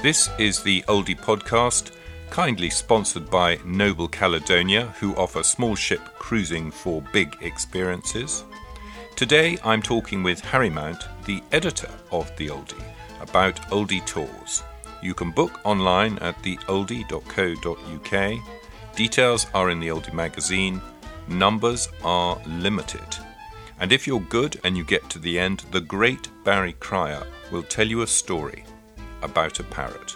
This is the Oldie Podcast, kindly sponsored by Noble Caledonia, who offer small ship cruising for big experiences. Today I'm talking with Harry Mount, the editor of The Oldie, about Oldie tours. You can book online at theoldie.co.uk. Details are in the Oldie magazine. Numbers are limited. And if you're good and you get to the end, the great Barry Cryer will tell you a story about a parrot.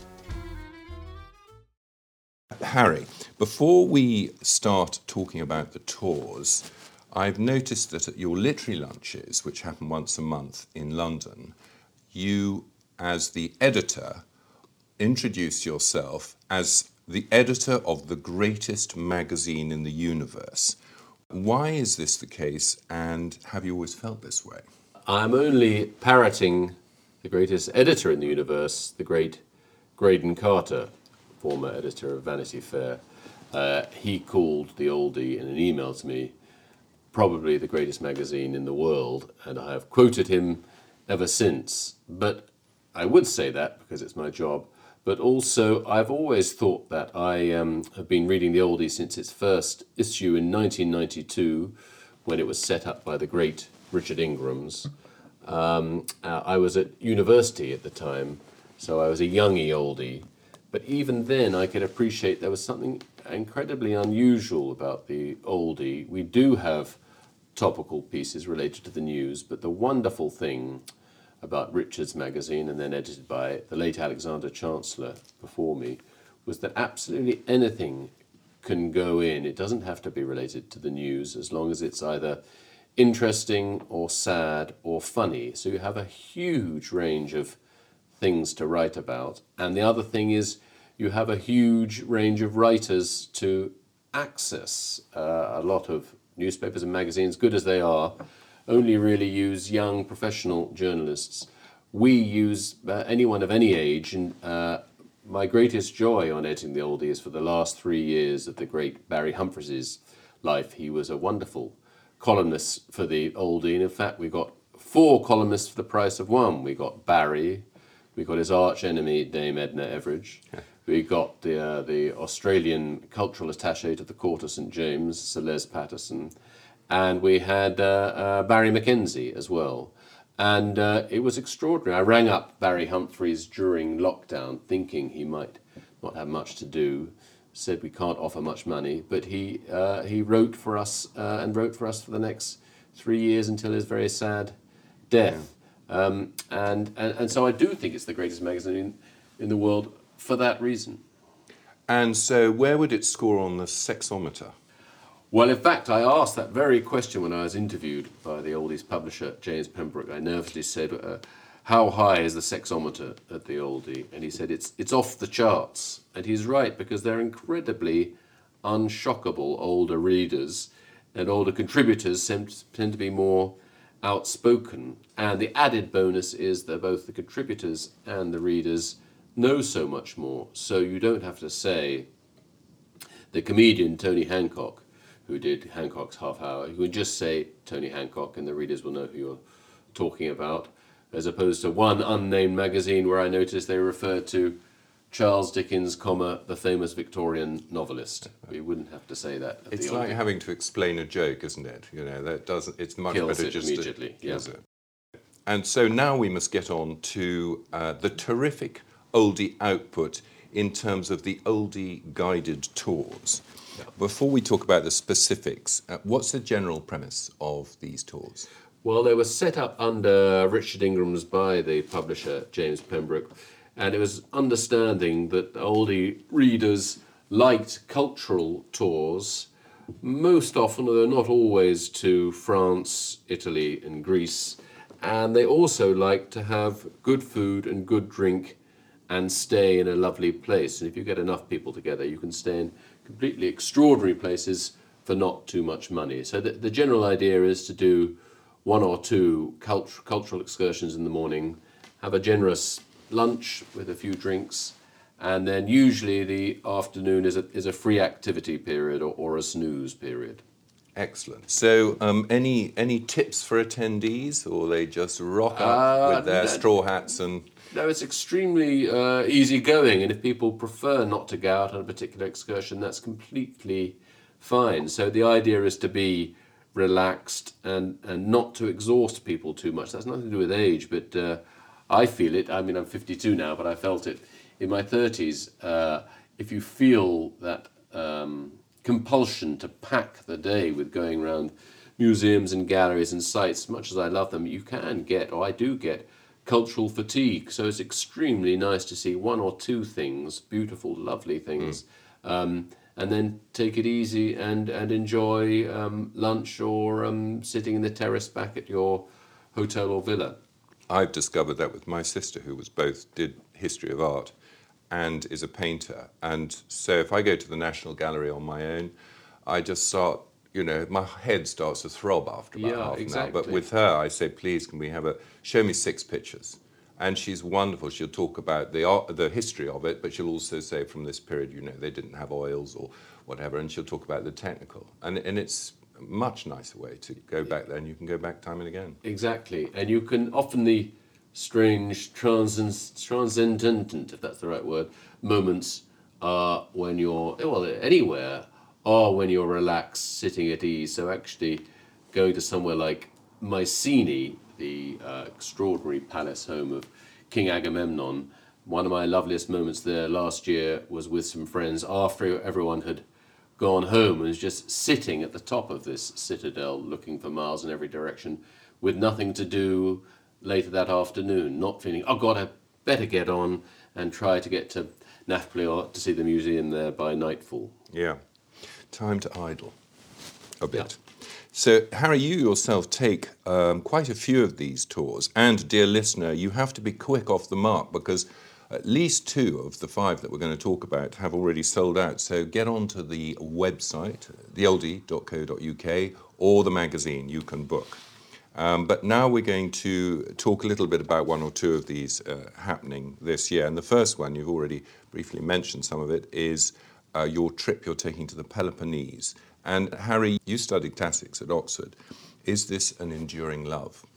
Harry, before we start talking about the tours, I've noticed that at your literary lunches, which happen once a month in London, you, as the editor, introduce yourself as the editor of the greatest magazine in the universe. Why is this the case, and have you always felt this way? I'm only parroting the greatest editor in the universe, the great Graydon Carter, former editor of Vanity Fair. He called The Oldie in an email to me probably the greatest magazine in the world, and I have quoted him ever since. But I would say that because it's my job, but also I've always thought that I have been reading The Oldie since its first issue in 1992, when it was set up by the great Richard Ingrams. I was at university at the time, so I was a youngie oldie. But even then, I could appreciate there was something incredibly unusual about the oldie. We do have topical pieces related to the news, but the wonderful thing about Richard's magazine, and then edited by the late Alexander Chancellor before me, was that absolutely anything can go in. It doesn't have to be related to the news, as long as it's either interesting or sad or funny. So you have a huge range of things to write about. And the other thing is you have a huge range of writers to access. A lot of newspapers and magazines, good as they are, only really use young professional journalists. We use anyone of any age, and my greatest joy on editing The Oldie is for the last 3 years of the great Barry Humphries' life. He was a wonderful columnist for The Oldie, and in fact we got 4 columnists for the price of one. We got Barry, we got his arch enemy Dame Edna Everage, we got the Australian cultural attaché to the Court of St James, Sir Les Patterson, and we had Barry Mackenzie as well. And it was extraordinary. I rang up Barry Humphries during lockdown thinking he might not have much to do, said we can't offer much money, but he wrote for us and wrote for us for the next 3 years until his very sad death. Yeah. And so I do think it's the greatest magazine in the world for that reason. And so where would it score on the sexometer? Well, in fact, I asked that very question when I was interviewed by the Oldie's publisher, James Pembroke. I nervously said, how high is the sexometer at the Oldie? And he said, it's off the charts. And he's right, because they're incredibly unshockable older readers, and older contributors tend to be more outspoken. And the added bonus is that both the contributors and the readers know so much more. So you don't have to say, the comedian Tony Hancock, who did Hancock's Half Hour, you can just say Tony Hancock and the readers will know who you're talking about, as opposed to one unnamed magazine where I noticed they referred to Charles Dickens, the famous Victorian novelist. We wouldn't have to say that. It's like having to explain a joke, isn't it? You know, that doesn't. It's much better just immediately. Kills it. And so now we must get on to the terrific Oldie output in terms of the Oldie guided tours. Yeah. Before we talk about the specifics, what's the general premise of these tours? Well, they were set up under Richard Ingrams by the publisher James Pembroke, and it was understanding that Oldie readers liked cultural tours, most often, although not always, to France, Italy and Greece, and they also liked to have good food and good drink and stay in a lovely place. And if you get enough people together, you can stay in completely extraordinary places for not too much money. So the general idea is to do 1 or 2 cultural excursions in the morning, have a generous lunch with a few drinks, and then usually the afternoon is a free activity period or a snooze period. Excellent. So, any tips for attendees, or they just rock up with their straw hats and? No, it's extremely easy going, and if people prefer not to go out on a particular excursion, that's completely fine. So the idea is to be relaxed and not to exhaust people too much. That's nothing to do with age, but I feel it. I mean, I'm 52 now, but I felt it in my 30s. If you feel that compulsion to pack the day with going around museums and galleries and sites, much as I love them, you can get, or I do get, cultural fatigue. So it's extremely nice to see one or two things, beautiful, lovely things, and then take it easy and enjoy lunch or sitting in the terrace back at your hotel or villa. I've discovered that with my sister, who did history of art and is a painter. And so if I go to the National Gallery on my own, I just start, my head starts to throb after about half an hour. But with her, I say, please, can we show me 6 pictures? And she's wonderful. She'll talk about the history of it, but she'll also say from this period, they didn't have oils or whatever, and she'll talk about the technical. And it's a much nicer way to go back there, and you can go back time and again. Exactly. And you can often the strange, transcendent, if that's the right word, moments are when you're, anywhere, or when you're relaxed, sitting at ease. So actually going to somewhere like Mycenae, the extraordinary palace home of King Agamemnon, one of my loveliest moments there last year was with some friends after everyone had gone home and was just sitting at the top of this citadel looking for miles in every direction with nothing to do later that afternoon, not feeling, oh God, I better get on and try to get to Nafplio or to see the museum there by nightfall. Yeah, time to idle a bit. Yeah. So, Harry, you yourself take quite a few of these tours, and dear listener, you have to be quick off the mark because at least 2 of the 5 that we're going to talk about have already sold out. So get onto the website, theoldie.co.uk, or the magazine, you can book. But now we're going to talk a little bit about 1 or 2 of these happening this year. And the first one, you've already briefly mentioned some of it, is your trip you're taking to the Peloponnese. And Harry, you studied classics at Oxford. Is this an enduring love?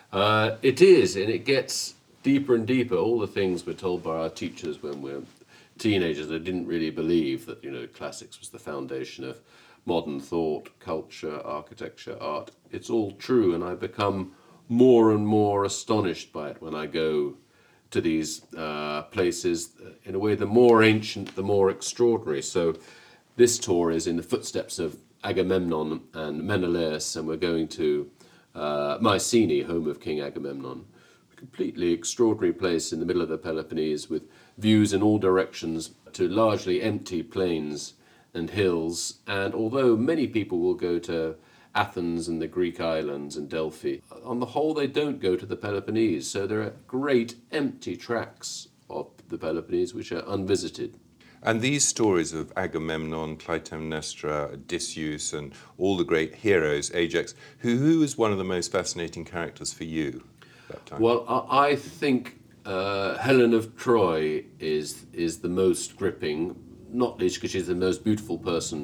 It is, and it gets deeper and deeper. All the things we're told by our teachers when we're teenagers that didn't really believe that, classics was the foundation of modern thought, culture, architecture, art. It's all true, and I become more and more astonished by it when I go to these places. In a way, the more ancient, the more extraordinary. So this tour is in the footsteps of Agamemnon and Menelaus, and we're going to Mycenae, home of King Agamemnon. A completely extraordinary place in the middle of the Peloponnese with views in all directions to largely empty plains and hills. And although many people will go to Athens and the Greek islands and Delphi, on the whole they don't go to the Peloponnese. So there are great empty tracts of the Peloponnese which are unvisited. And these stories of Agamemnon, Clytemnestra, Odysseus, and all the great heroes, Ajax, who is one of the most fascinating characters for you that time? Well, I think Helen of Troy is the most gripping, not least because she's the most beautiful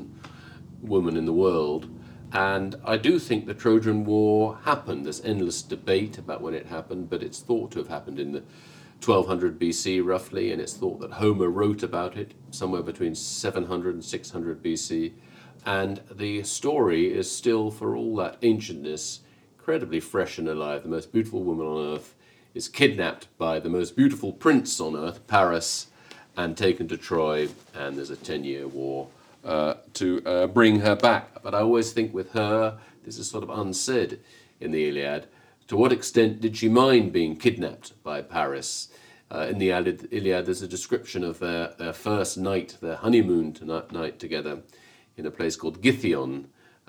woman in the world. And I do think the Trojan War happened. There's endless debate about when it happened, but it's thought to have happened in the 1200 BC roughly, and it's thought that Homer wrote about it somewhere between 700 and 600 BC. And the story is still, for all that ancientness, incredibly fresh and alive. The most beautiful woman on earth is kidnapped by the most beautiful prince on earth, Paris, and taken to Troy, and there's a 10-year war to bring her back. But I always think with her, this is sort of unsaid in the Iliad, to what extent did she mind being kidnapped by Paris? In the Iliad, there's a description of their first night, their honeymoon night together in a place called Githyon,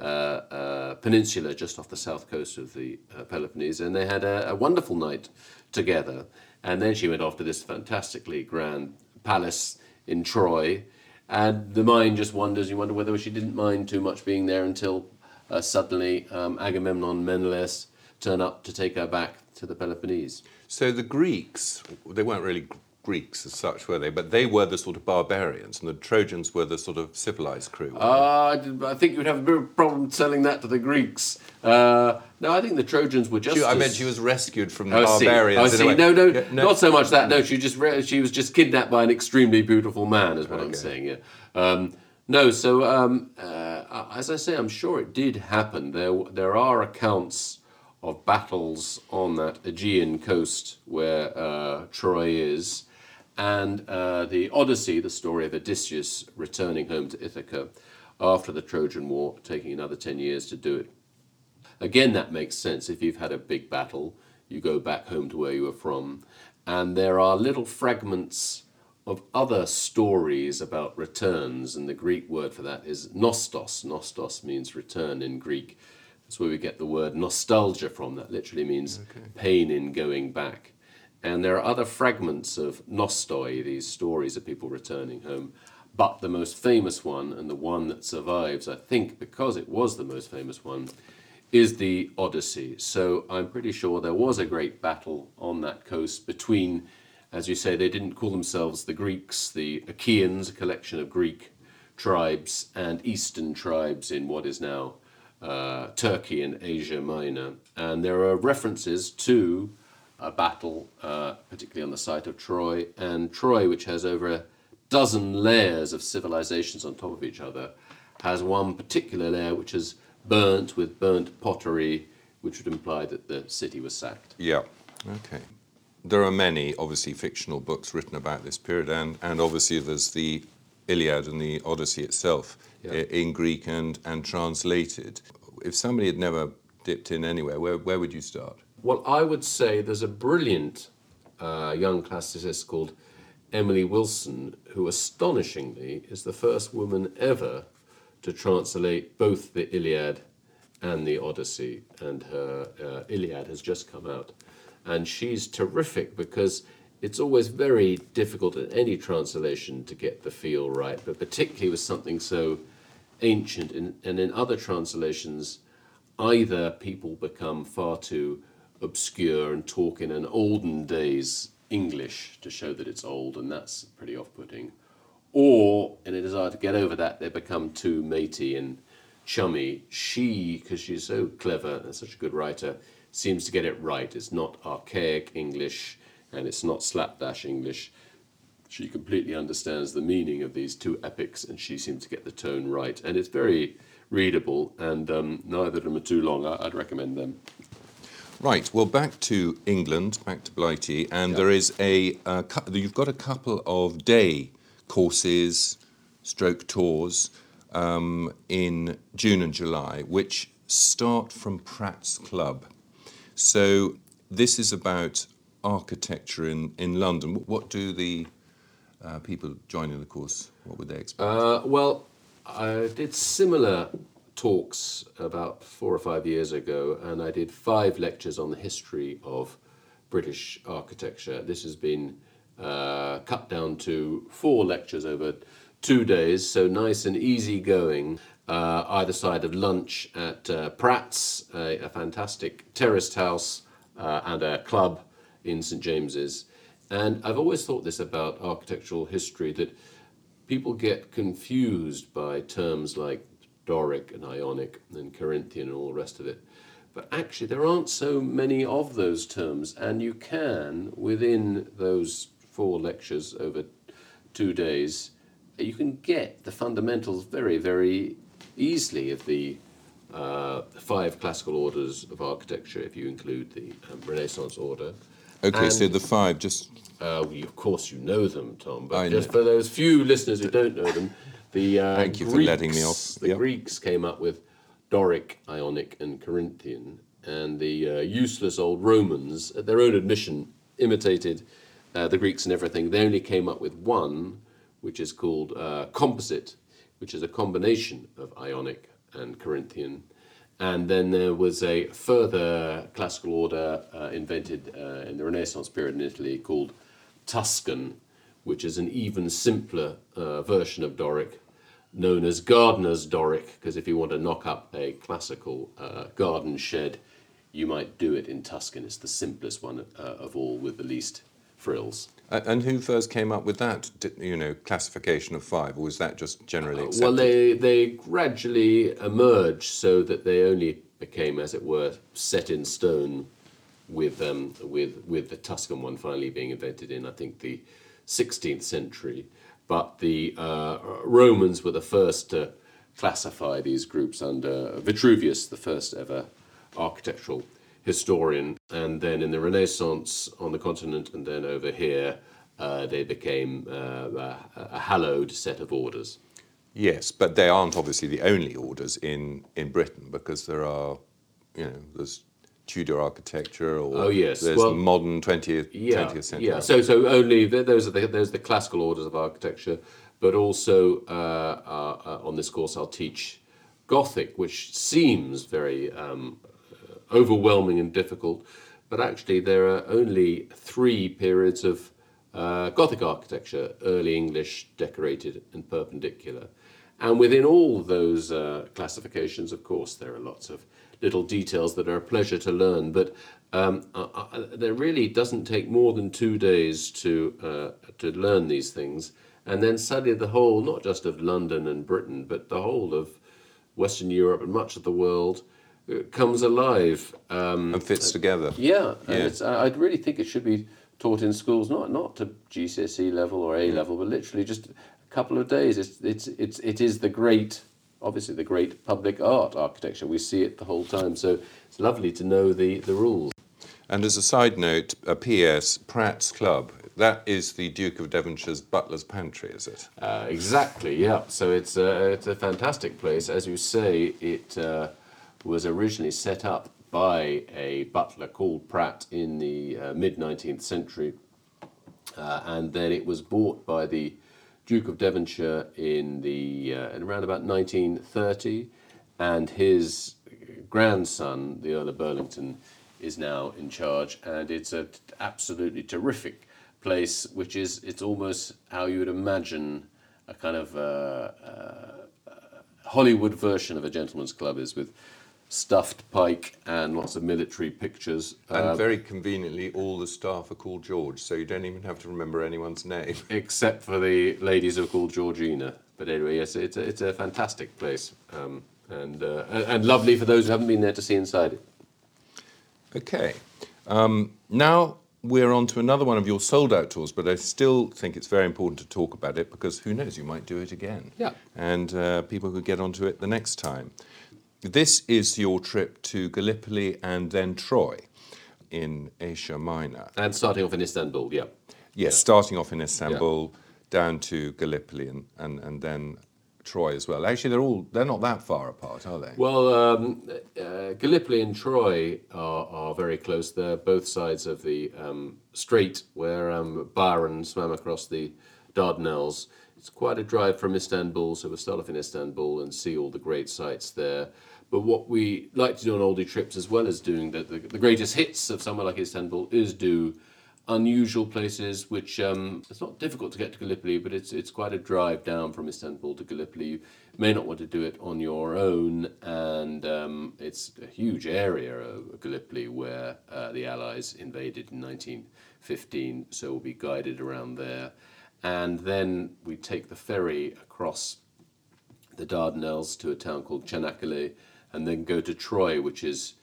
peninsula just off the south coast of the Peloponnese, and they had a wonderful night together. And then she went off to this fantastically grand palace in Troy, and the mind just wanders. You wonder whether she didn't mind too much being there until suddenly Agamemnon and Menelaus turn up to take her back to the Peloponnese. So the Greeks, they weren't really Greeks as such, were they? But they were the sort of barbarians, and the Trojans were the sort of civilized crew. I think you'd have a bit of a problem selling that to the Greeks. No, I think the Trojans were just. I meant she was rescued from the barbarians. I see. No, not so much that. No, she was just kidnapped by an extremely beautiful man, is what I'm saying. Yeah. No, so as I say, I'm sure it did happen. There are accounts of battles on that Aegean coast where Troy is. And the Odyssey, the story of Odysseus returning home to Ithaca after the Trojan War, taking another 10 years to do it. Again, that makes sense. If you've had a big battle, you go back home to where you were from. And there are little fragments of other stories about returns, and the Greek word for that is nostos. Nostos means return in Greek. That's where we get the word nostalgia from. That literally means pain in going back. And there are other fragments of nostoi, these stories of people returning home. But the most famous one, and the one that survives, I think, because it was the most famous one, is the Odyssey. So I'm pretty sure there was a great battle on that coast between, as you say, they didn't call themselves the Greeks, the Achaeans, a collection of Greek tribes, and Eastern tribes in what is now Turkey and Asia Minor. And there are references to a battle, particularly on the site of Troy. And Troy, which has over a dozen layers of civilizations on top of each other, has one particular layer which is burnt with burnt pottery, which would imply that the city was sacked. Yeah, okay. There are many, obviously, fictional books written about this period, and obviously there's the Iliad and the Odyssey itself in Greek and translated. If somebody had never dipped in anywhere, where would you start? Well, I would say there's a brilliant young classicist called Emily Wilson, who astonishingly is the first woman ever to translate both the Iliad and the Odyssey, and her Iliad has just come out. And she's terrific because it's always very difficult in any translation to get the feel right, but particularly with something so ancient. And in other translations, either people become far too obscure and talk in an olden days English to show that it's old, and that's pretty off-putting. Or, in a desire to get over that, they become too matey and chummy. She, because she's so clever and such a good writer, seems to get it right. It's not archaic English, and it's not slapdash English. She completely understands the meaning of these two epics, and she seems to get the tone right. And it's very readable, and neither of them are too long. I'd recommend them. Right, well, back to England, back to Blighty, and there is you've got a couple of day courses, stroke tours, in June and July, which start from Pratt's Club. So this is about architecture in London. What do the people joining the course, what would they expect? Well, I did similar talks about 4 or 5 years ago, and I did 5 lectures on the history of British architecture. This has been cut down to 4 lectures over 2 days, so nice and easy going. Either side of lunch at Pratt's, a fantastic terraced house and a club in St James's. And I've always thought this about architectural history, that people get confused by terms like Doric and Ionic and Corinthian and all the rest of it. But actually there aren't so many of those terms, and you can, within those 4 lectures over 2 days, you can get the fundamentals very, very easily of the 5 classical orders of architecture, if you include the Renaissance order. Okay, and so the 5, just... of course you know them, Tom, but just for those few listeners who don't know them, the Thank you for letting me off. The Greeks came up with Doric, Ionic, and Corinthian, and the useless old Romans, at their own admission, imitated the Greeks and everything. They only came up with one, which is called composite, which is a combination of Ionic and Corinthian. And then there was a further classical order invented in the Renaissance period in Italy called Tuscan, which is an even simpler version of Doric, known as gardener's Doric, because if you want to knock up a classical garden shed, you might do it in Tuscan. It's the simplest one of all, with the least frills. And who first came up with that, classification of 5, or was that just generally accepted? Well, they gradually emerged so that they only became, as it were, set in stone with the Tuscan one finally being invented in, I think, the 16th century. But the Romans were the first to classify these groups under Vitruvius, the first ever architectural historian. And then in the Renaissance on the continent and then over here, they became a hallowed set of orders. Yes, but they aren't obviously the only orders in Britain, because there are, there's Tudor architecture, or there's modern 20th century. Yeah, so only those are the classical orders of architecture, but also on this course I'll teach Gothic, which seems very overwhelming and difficult, but actually there are only 3 periods of Gothic architecture: early English, decorated, and perpendicular. And within all those classifications, of course, there are lots of little details that are a pleasure to learn, but there really doesn't take more than 2 days to learn these things, and then suddenly the whole, not just of London and Britain, but the whole of Western Europe and much of the world comes alive. And fits together. Yeah, and I really think it should be taught in schools, not to GCSE level or A level, but literally just a couple of days. It is the great, obviously the great public art architecture. We see it the whole time, so it's lovely to know the rules. And as a side note, a PS, Pratt's Club, that is the Duke of Devonshire's butler's pantry, is it? Exactly, yeah. So it's a fantastic place. As you say, it was originally set up by a butler called Pratt in the mid-19th century, and then it was bought by the Duke of Devonshire in around about 1930, and his grandson, the Earl of Burlington, is now in charge, and it's an absolutely terrific place, it's almost how you would imagine a kind of Hollywood version of a gentleman's club is, with stuffed pike and lots of military pictures. And very conveniently, all the staff are called George, so you don't even have to remember anyone's name. Except for the ladies who are called Georgina. But anyway, yes, it's a fantastic place, and lovely for those who haven't been there to see inside it. Okay. Now we're on to another one of your sold-out tours, but I still think it's very important to talk about it, because who knows, you might do it again. Yeah. And people could get onto it the next time. This is your trip to Gallipoli and then Troy in Asia Minor. And starting off in Istanbul, yeah. Yes, starting off in Istanbul, down to Gallipoli and then Troy as well. Actually, they're not that far apart, are they? Well, Gallipoli and Troy are very close. They're both sides of the strait where Byron swam across the Dardanelles. It's quite a drive from Istanbul, so we'll start off in Istanbul and see all the great sites there. But what we like to do on oldie trips, as well as doing the greatest hits of somewhere like Istanbul, is do unusual places, which it's not difficult to get to Gallipoli, but it's quite a drive down from Istanbul to Gallipoli. You may not want to do it on your own, and it's a huge area of Gallipoli where the Allies invaded in 1915, so we'll be guided around there. And then we take the ferry across the Dardanelles to a town called Çanakkale, and then go to Troy, which is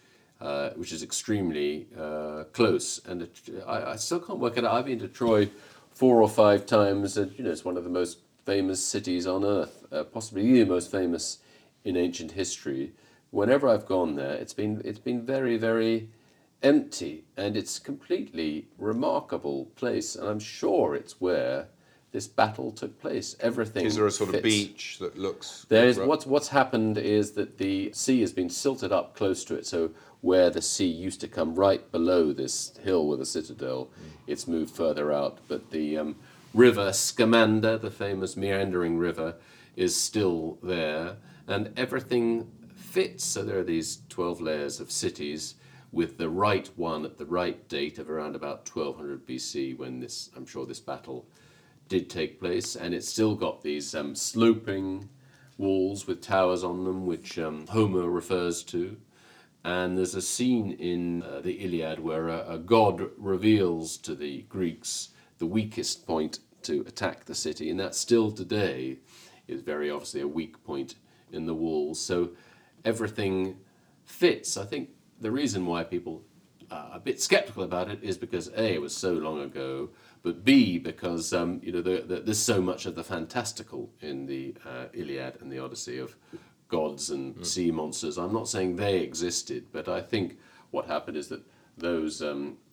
extremely close. And I still can't work it out. I've been to Troy 4 or 5 times, and it's one of the most famous cities on earth, possibly the most famous in ancient history. Whenever I've gone there, it's been very, very empty, and it's a completely remarkable place. And I'm sure it's where this battle took place. Everything. Is there a sort fits. of beach that looks? There's what's happened is that the sea has been silted up close to it. So where the sea used to come right below this hill with a citadel, it's moved further out. But the river Scamander, the famous meandering river, is still there, and everything fits. So there are these 12 layers of cities, with the right one at the right date of around about 1200 BC, when I'm sure this battle did take place, and it's still got these sloping walls with towers on them, which Homer refers to. And there's a scene in the Iliad where a god reveals to the Greeks the weakest point to attack the city, and that still today is very obviously a weak point in the walls. So everything fits. I think the reason why people are a bit skeptical about it is because A, it was so long ago, but B, because there's so much of the fantastical in the Iliad and the Odyssey of gods and sea monsters. I'm not saying they existed, but I think what happened is that those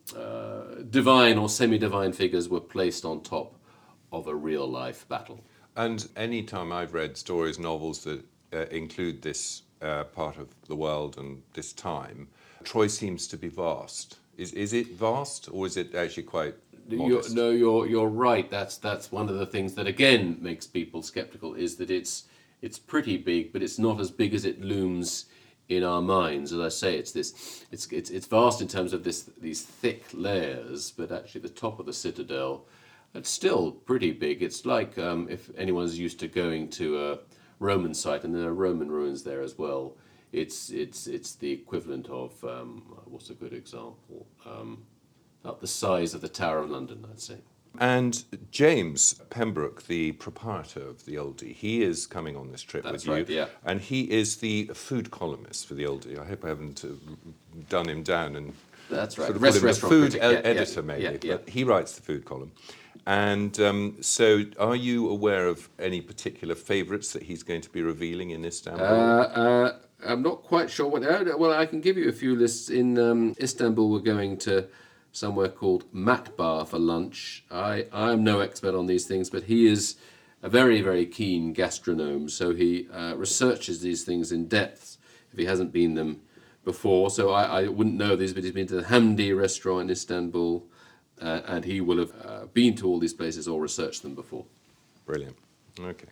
divine or semi-divine figures were placed on top of a real-life battle. And any time I've read stories, novels that include this part of the world and this time, Troy seems to be vast. Is it vast, or is it actually quite modest? You're right. That's one of the things that again makes people skeptical, is that it's pretty big, but it's not as big as it looms in our minds. As I say, it's vast in terms of these thick layers, but actually the top of the citadel, it's still pretty big. It's like if anyone's used to going to a Roman site, and there are Roman ruins there as well. It's the equivalent of what's a good example? About the size of the Tower of London, I'd say. And James Pembroke, the proprietor of the Oldie, he is coming on this trip with you. That's right, yeah. And he is the food columnist for the Oldie. I hope I haven't done him down and that's right. sort of put him the food editor, yeah, maybe. yeah. But he writes the food column. And so are you aware of any particular favourites that he's going to be revealing in Istanbul? I'm not quite sure what. Well, I can give you a few lists. In Istanbul, we're going to somewhere called Matbar for lunch. I am no expert on these things, but he is a very, very keen gastronome, so he researches these things in depth if he hasn't been them before. So I wouldn't know these, but he's been to the Hamdi restaurant in Istanbul, and he will have been to all these places or researched them before. Brilliant. Okay.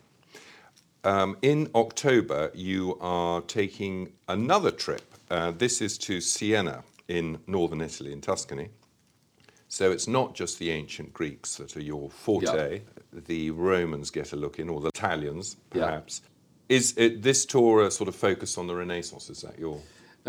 In October, you are taking another trip. This is to Siena in northern Italy, in Tuscany. So it's not just the ancient Greeks that are your forte. Yeah. The Romans get a look in, or the Italians, perhaps. Yeah. Is this tour a sort of focus on the Renaissance? Is that your...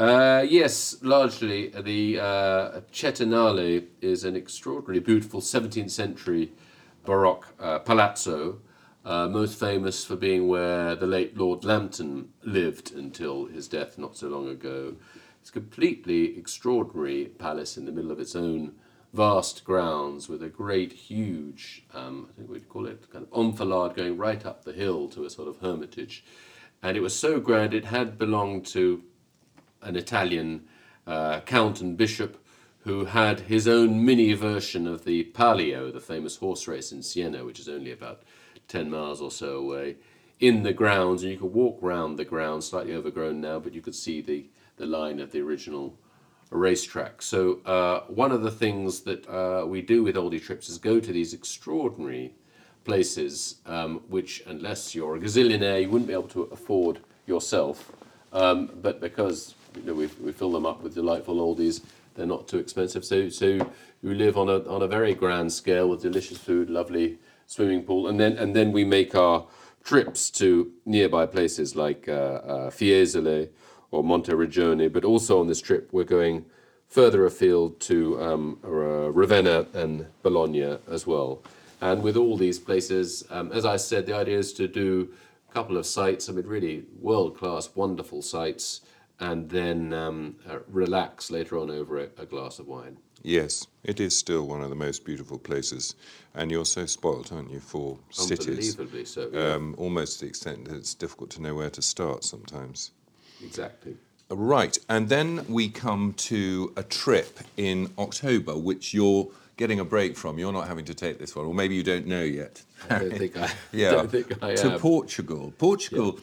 Yes, largely. The Cetinale is an extraordinarily beautiful 17th century Baroque palazzo, most famous for being where the late Lord Lambton lived until his death not so long ago. It's a completely extraordinary palace in the middle of its own vast grounds with a great, huge, I think we'd call it kind of enfilade going right up the hill to a sort of hermitage. And it was so grand, it had belonged to an Italian count and bishop who had his own mini version of the Palio, the famous horse race in Siena, which is only about 10 miles or so away, in the grounds. And you could walk round the grounds, slightly overgrown now, but you could see the line of the original racetrack. So one of the things that we do with Oldie trips is go to these extraordinary places, which, unless you're a gazillionaire, you wouldn't be able to afford yourself. But because we fill them up with delightful oldies, they're not too expensive. So you live on a very grand scale with delicious food, lovely swimming pool, and then we make our trips to nearby places like Fiesole or Monteriggioni. But also on this trip, we're going further afield to Ravenna and Bologna as well. And with all these places, as I said, the idea is to do a couple of sites, really world-class, wonderful sites, and then relax later on over a glass of wine. Yes, it is still one of the most beautiful places, and you're so spoilt, aren't you, for cities? Unbelievably so. Yeah. Almost to the extent that it's difficult to know where to start sometimes. Exactly. Right, and then we come to a trip in October, which you're getting a break from. You're not having to take this one, or maybe you don't know yet. I don't think I am. To Portugal. Portugal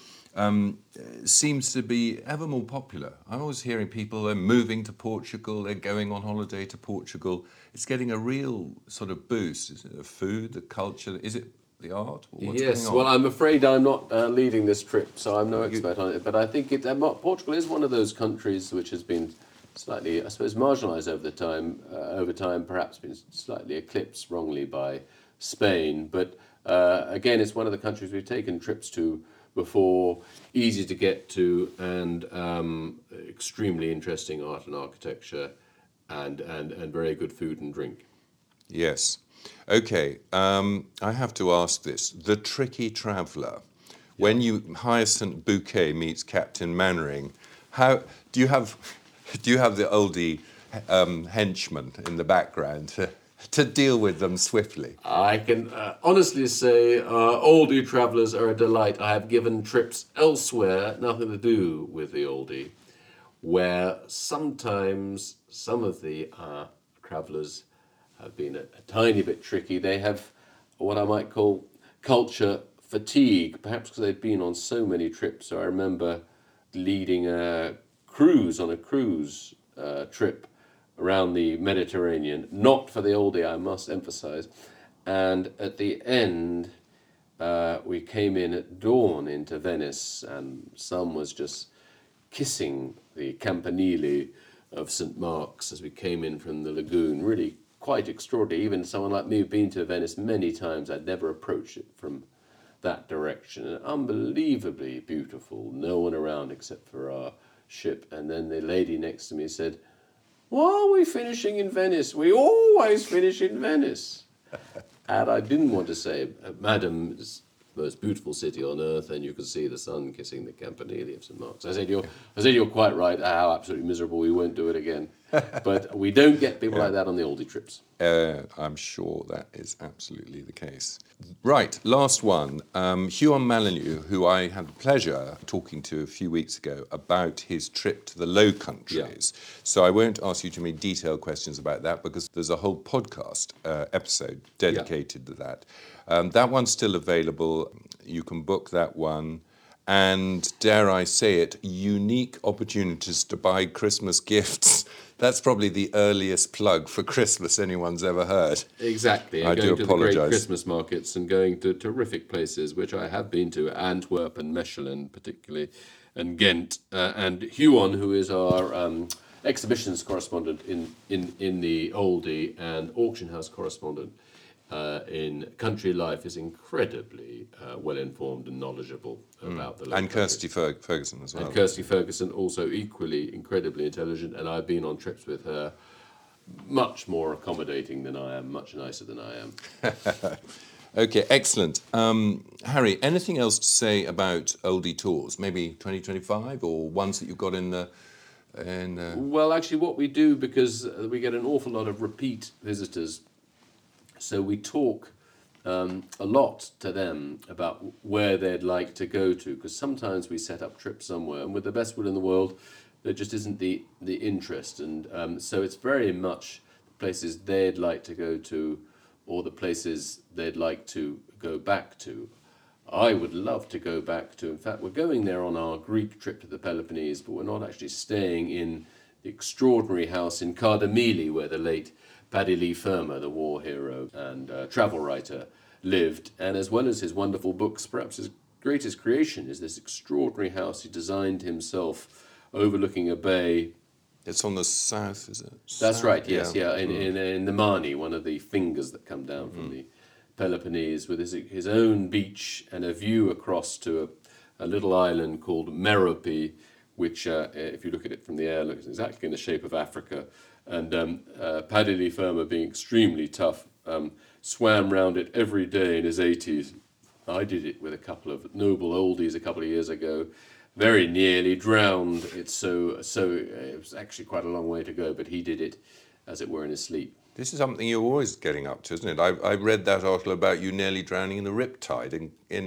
seems to be ever more popular. I'm always hearing people are moving to Portugal, they're going on holiday to Portugal. It's getting a real sort of boost. Is it the food, the culture? Is it the art? What's yes, going on? well, I'm afraid I'm not leading this trip, so I'm no expert on it. But I think Portugal is one of those countries which has been slightly, I suppose, marginalised over time, perhaps been slightly eclipsed wrongly by Spain. But again, it's one of the countries we've taken trips to before, easy to get to, and extremely interesting art and architecture, and very good food and drink. Yes. Okay, I have to ask this. The Tricky Traveller. When Hyacinth Bouquet meets Captain Mannering, how do you have the oldie henchman in the background to deal with them swiftly? I can honestly say oldie travellers are a delight. I have given trips elsewhere, nothing to do with the oldie, where sometimes some of the travellers have been a tiny bit tricky. They have what I might call culture fatigue, perhaps because they've been on so many trips. So I remember leading a cruise trip around the Mediterranean, not for the oldie, I must emphasize. And at the end, we came in at dawn into Venice, and some was just kissing the campanile of St. Mark's as we came in from the lagoon. Really quite extraordinary. Even someone like me who'd been to Venice many times, I'd never approached it from that direction. And unbelievably beautiful. No one around except for our ship. And then the lady next to me said, "Why are we finishing in Venice? We always finish in Venice." And I didn't want to say, "Madam, it's the most beautiful city on earth, and you can see the sun kissing the campanile of St. Mark's." I said, "You're quite right. How absolutely miserable. We won't do it again." But we don't get people like that on the oldie trips. I'm sure that is absolutely the case. Right, last one. Huon Molyneux, who I had the pleasure talking to a few weeks ago about his trip to the Low Countries. Yeah. So I won't ask you too many detailed questions about that because there's a whole podcast episode dedicated to that. That one's still available. You can book that one. And dare I say it, unique opportunities to buy Christmas gifts. That's probably the earliest plug for Christmas anyone's ever heard. Exactly. And I going do to apologise. The great Christmas markets and going to terrific places, which I have been to, Antwerp and Mechelen particularly, and Ghent. And Huon, who is our exhibitions correspondent in the oldie and auction house correspondent in Country Life, is incredibly well-informed and knowledgeable about the local. And Kirsty Ferguson as well. And Kirsty Ferguson, also equally incredibly intelligent, and I've been on trips with her, much more accommodating than I am, much nicer than I am. Okay, excellent. Harry, anything else to say about oldie tours? Maybe 2025 or ones that you've got in the... Well, actually what we do, because we get an awful lot of repeat visitors, so we talk a lot to them about where they'd like to go to, because sometimes we set up trips somewhere, and with the best will in the world, there just isn't the interest. And so it's very much the places they'd like to go to or the places they'd like to go back to. I would love to go back to, in fact, we're going there on our Greek trip to the Peloponnese, but we're not actually staying in the extraordinary house in Kardamili where the late Paddy Lee Fermer, the war hero and travel writer, lived. And as well as his wonderful books, perhaps his greatest creation is this extraordinary house he designed himself overlooking a bay. It's on the south, is it? That's south? right, yes, yeah. In the Marni, one of the fingers that come down from the Peloponnese, with his own beach and a view across to a little island called Merope, which, if you look at it from the air, looks exactly in the shape of Africa. And Paddy Lee Fermer, being extremely tough, swam round it every day in his 80s. I did it with a couple of noble oldies a couple of years ago. Very nearly drowned. It was actually quite a long way to go, but he did it, as it were, in his sleep. This is something you're always getting up to, isn't it? I read that article about you nearly drowning in the Riptide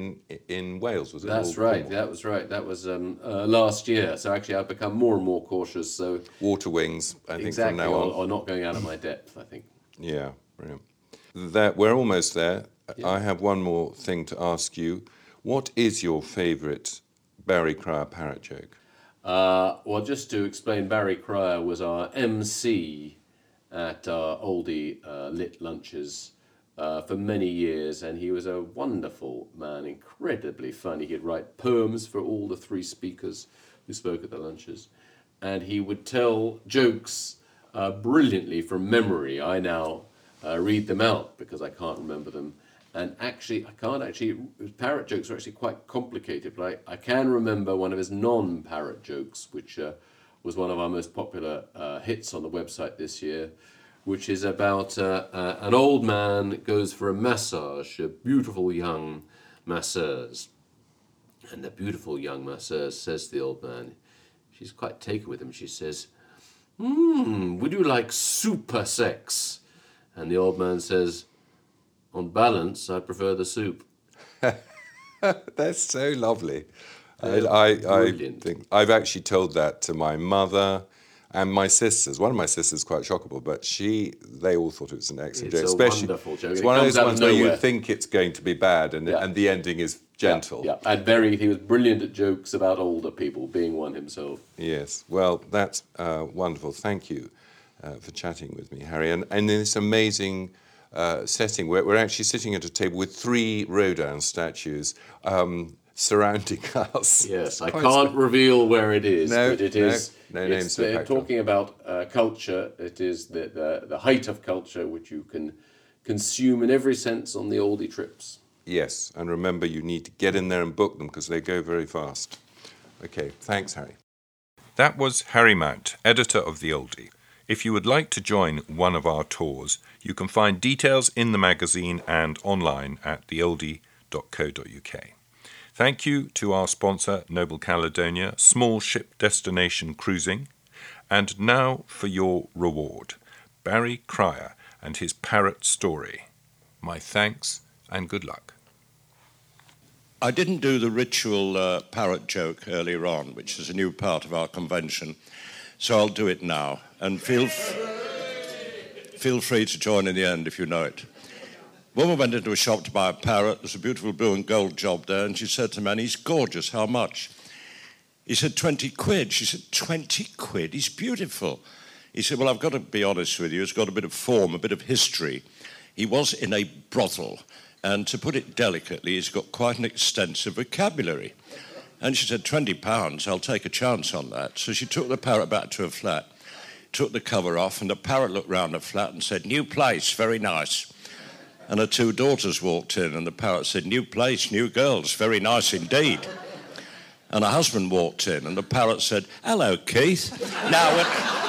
in Wales, was it? That's right. That was right. That was last year. So actually, I've become more and more cautious. So water wings, I think, exactly, from now on. Or not going out of my depth, I think. Yeah, brilliant. We're almost there. Yeah. I have one more thing to ask you. What is your favourite Barry Cryer parrot joke? Well, just to explain, Barry Cryer was our MC at our oldie lit lunches for many years, and he was a wonderful man, incredibly funny. He'd write poems for all the 3 speakers who spoke at the lunches, and he would tell jokes brilliantly from memory. I now read them out because I can't remember them. And actually, parrot jokes are actually quite complicated, but I can remember one of his non-parrot jokes, which was one of our most popular hits on the website this year, which is about an old man that goes for a massage, a beautiful young masseuse. And the beautiful young masseuse says to the old man, she's quite taken with him, she says, would you like super sex? And the old man says, on balance, I prefer the soup. That's so lovely. I think I've actually told that to my mother and my sisters. One of my sisters is quite shockable, but they all thought it was an excellent joke. It's a wonderful joke. It's one of those ones where you nowhere. think it's going to be bad, and the ending is gentle. Yeah, and he was brilliant at jokes about older people, being one himself. Yes, well, that's wonderful. Thank you for chatting with me, Harry. And in this amazing setting, we're actually sitting at a table with 3 Rodin statues surrounding us. Yes, I can't reveal where it is, but it is. No names. Talking about culture, it is the height of culture, which you can consume in every sense on the oldie trips. Yes, and remember, you need to get in there and book them because they go very fast. Okay, thanks, Harry. That was Harry Mount, editor of The Oldie. If you would like to join one of our tours, you can find details in the magazine and online at theoldie.co.uk. Thank you to our sponsor, Noble Caledonia, Small Ship Destination Cruising. And now for your reward, Barry Cryer and his parrot story. My thanks and good luck. I didn't do the ritual parrot joke earlier on, which is a new part of our convention, so I'll do it now. And feel free to join in the end if you know it. A woman went into a shop to buy a parrot. There's a beautiful blue and gold job there, and she said to the man, he's gorgeous, how much? He said, 20 quid. She said, 20 quid? He's beautiful. He said, well, I've got to be honest with you, he's got a bit of form, a bit of history. He was in a brothel, and to put it delicately, he's got quite an extensive vocabulary. And she said, £20, I'll take a chance on that. So she took the parrot back to her flat, took the cover off, and the parrot looked round the flat and said, new place, very nice. And her 2 daughters walked in, and the parrot said, new place, new girls, very nice indeed. And her husband walked in, and the parrot said, hello, Keith. Now,